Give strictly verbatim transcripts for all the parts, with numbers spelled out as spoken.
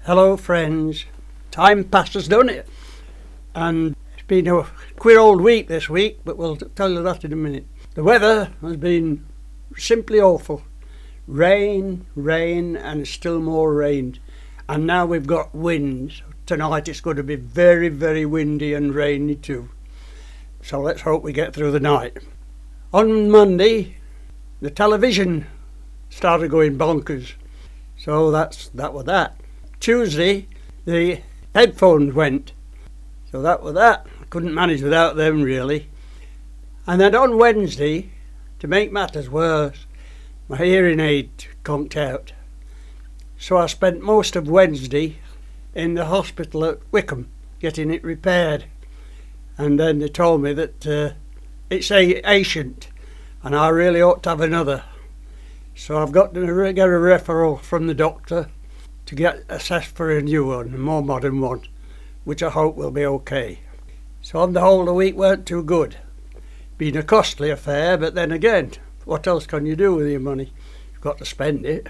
Hello friends, time passes, don't it? And it's been a queer old week this week, but we'll tell you that in a minute. The weather has been simply awful. Rain, rain and still more rain. And now we've got winds. Tonight it's going to be very, very windy and rainy too. So let's hope we get through the night. On Monday, the television started going bonkers. So that's that was that. Tuesday, the headphones went. So that was that. I couldn't manage without them really. And then on Wednesday, to make matters worse, my hearing aid conked out. So I spent most of Wednesday in the hospital at Wickham getting it repaired. And then they told me that uh, it's a ancient and I really ought to have another. So I've got to get a referral from the doctor to get assessed for a new one, a more modern one, which I hope will be okay. So on the whole, the week weren't too good. Been a costly affair, but then again, what else can you do with your money? You've got to spend it.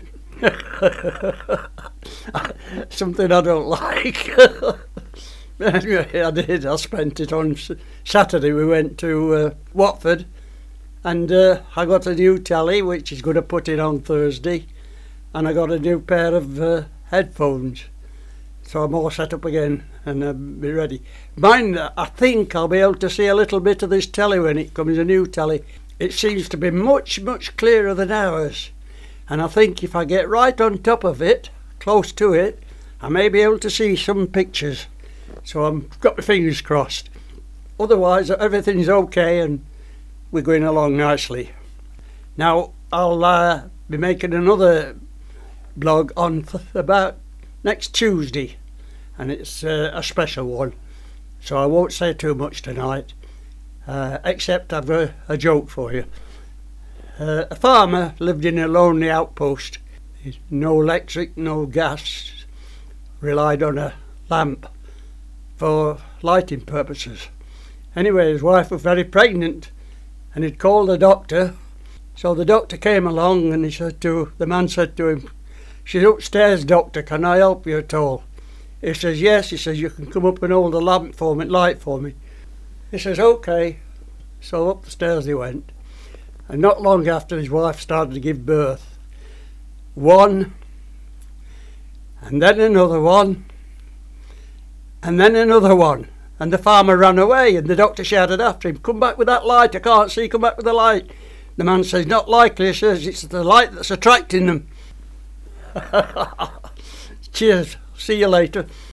Something I don't like. Anyway, I did. I spent it on Saturday. We went to uh, Watford, and uh, I got a new telly, which is going to put in on Thursday, and I got a new pair of uh, headphones. So I'm all set up again and I'll be ready. Mind, I think I'll be able to see a little bit of this telly when it comes, a new telly. It seems to be much, much clearer than ours. And I think if I get right on top of it, close to it, I may be able to see some pictures. So I've got my fingers crossed. Otherwise, everything's okay and we're going along nicely. Now, I'll uh, be making another blog on th- about next Tuesday, and it's uh, a special one, so I won't say too much tonight, uh, except I've got a, a joke for you. Uh, a farmer lived in a lonely outpost. No electric, no gas, relied on a lamp for lighting purposes. Anyway, his wife was very pregnant and he'd called the doctor. So the doctor came along and he said to the man said to him, "She's upstairs, doctor, can I help you at all?" He says, "Yes." He says, "You can come up and hold the lamp for me, light for me." He says, "Okay." So up the stairs he went. And not long after, his wife started to give birth. One, and then another one, and then another one. And the farmer ran away and the doctor shouted after him, "Come back with that light, I can't see, come back with the light." The man says, "Not likely." He says, "It's the light that's attracting them." Cheers. See you later.